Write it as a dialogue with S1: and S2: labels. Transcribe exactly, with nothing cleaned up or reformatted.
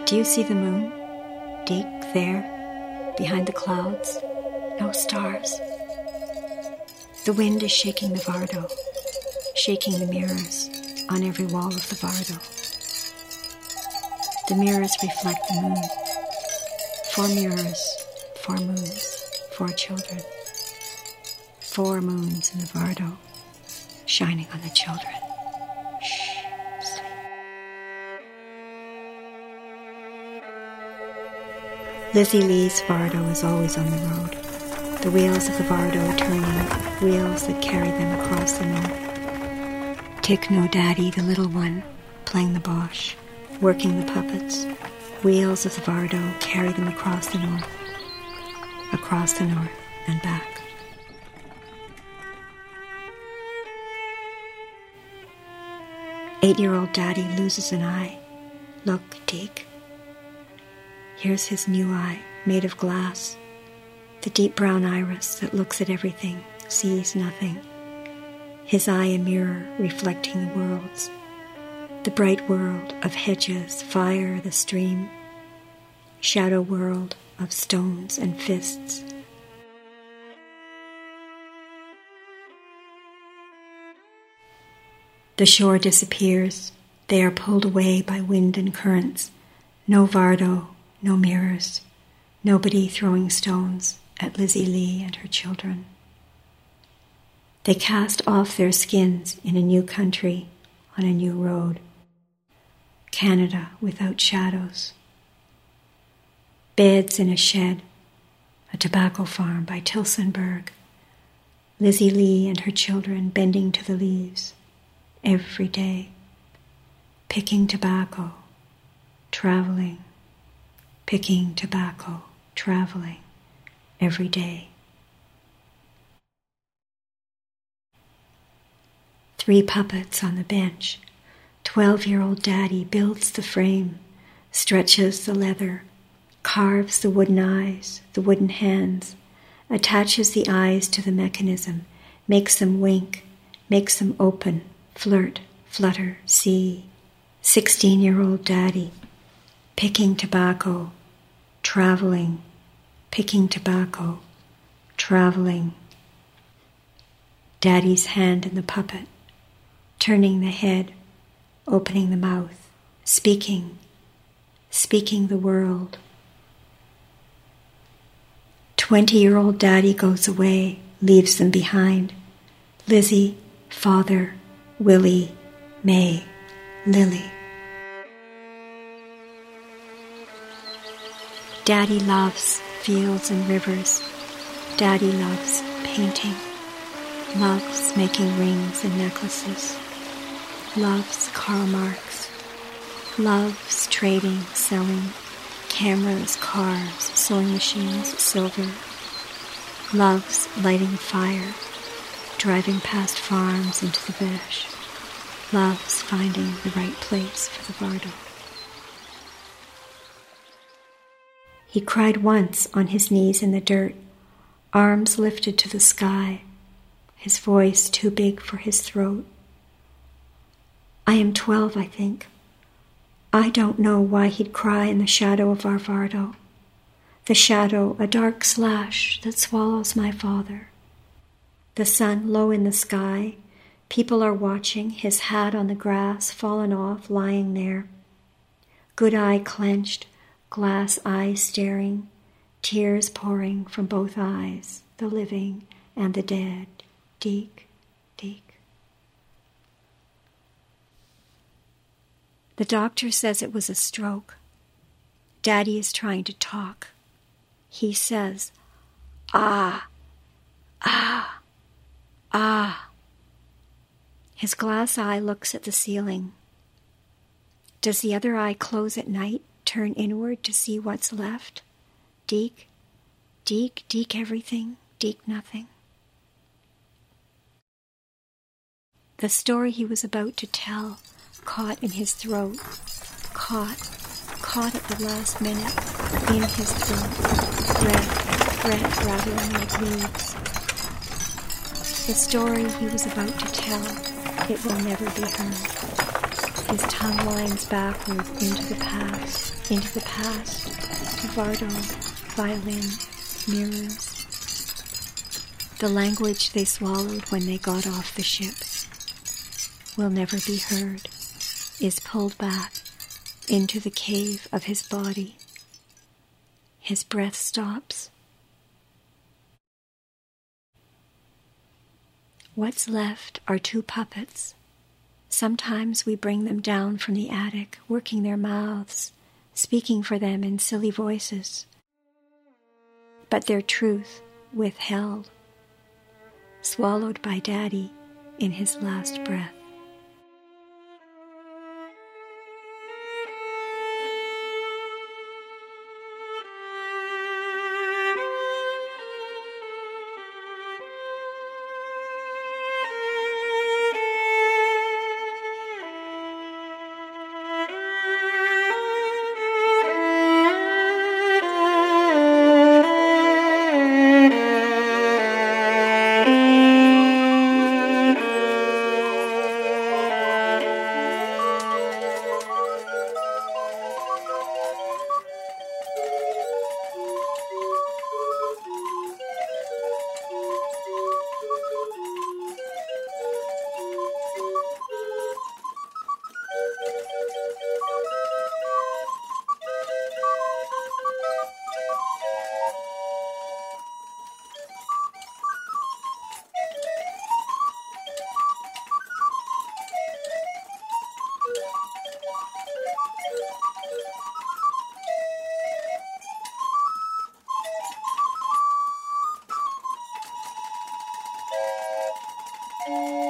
S1: Do you see the moon? Deep there, behind the clouds. No stars. The wind is shaking the Vardo, shaking the mirrors on every wall of the Vardo. The mirrors reflect the moon. Four mirrors, four moons, four children. Four moons in the Vardo, shining on the children. Shh, sleep. Lizzie Lee's Vardo is always on the road. The wheels of the Vardo turning, wheels that carry them across the north. Tick no daddy, the little one, playing the Bosch, working the puppets. Wheels of the Vardo carry them across the north, across the north and back. Eight-year-old daddy loses an eye. Look, Deke. Here's his new eye, made of glass. The deep brown iris that looks at everything, sees nothing. His eye a mirror reflecting the worlds. The bright world of hedges, fire, the stream. Shadow world of stones and fists. The shore disappears. They are pulled away by wind and currents. No Vardo, no mirrors. Nobody throwing stones at Lizzie Lee and her children. They cast off their skins in a new country, on a new road. Canada without shadows. Beds in a shed, a tobacco farm by Tilsonburg. Lizzie Lee and her children bending to the leaves. Every day, picking tobacco, traveling, picking tobacco, traveling, every day. Three puppets on the bench. Twelve-year-old daddy builds the frame, stretches the leather, carves the wooden eyes, the wooden hands, attaches the eyes to the mechanism, makes them wink, makes them open, flirt, flutter, see. Sixteen-year-old daddy, picking tobacco, traveling, picking tobacco, traveling. Daddy's hand in the puppet, turning the head, opening the mouth, speaking, speaking the world. Twenty-year-old daddy goes away, leaves them behind. Lizzie, father, Willie, May, Lily. Daddy loves fields and rivers. Daddy loves painting. Loves making rings and necklaces. Loves Karl Marx. Loves trading, selling, cameras, cars, sewing machines, silver. Loves lighting a fire, driving past farms into the bush. Loves finding the right place for the Vardo. He cried once on his knees in the dirt, arms lifted to the sky, his voice too big for his throat. I am twelve, I think. I don't know why he'd cry in the shadow of our Vardo. The shadow, a dark slash that swallows my father. The sun low in the sky. People are watching, his hat on the grass, fallen off, lying there. Good eye clenched, glass eye staring, tears pouring from both eyes, the living and the dead. Deke, Deke. The doctor says it was a stroke. Daddy is trying to talk. He says, ah, ah, ah. His glass eye looks at the ceiling. Does the other eye close at night, turn inward to see what's left? Deke, Deke, Deke everything, Deke nothing. The story he was about to tell, caught in his throat, caught, caught at the last minute, in his throat, red, red rattling like leaves. The story he was about to tell, it will never be heard. His tongue winds backward into the past, into the past, to Vardo, violin, mirrors. The language they swallowed when they got off the ship will never be heard, is pulled back into the cave of his body. His breath stops. What's left are two puppets. Sometimes we bring them down from the attic, working their mouths, speaking for them in silly voices. But their truth withheld, swallowed by Daddy in his last breath.
S2: Thank you.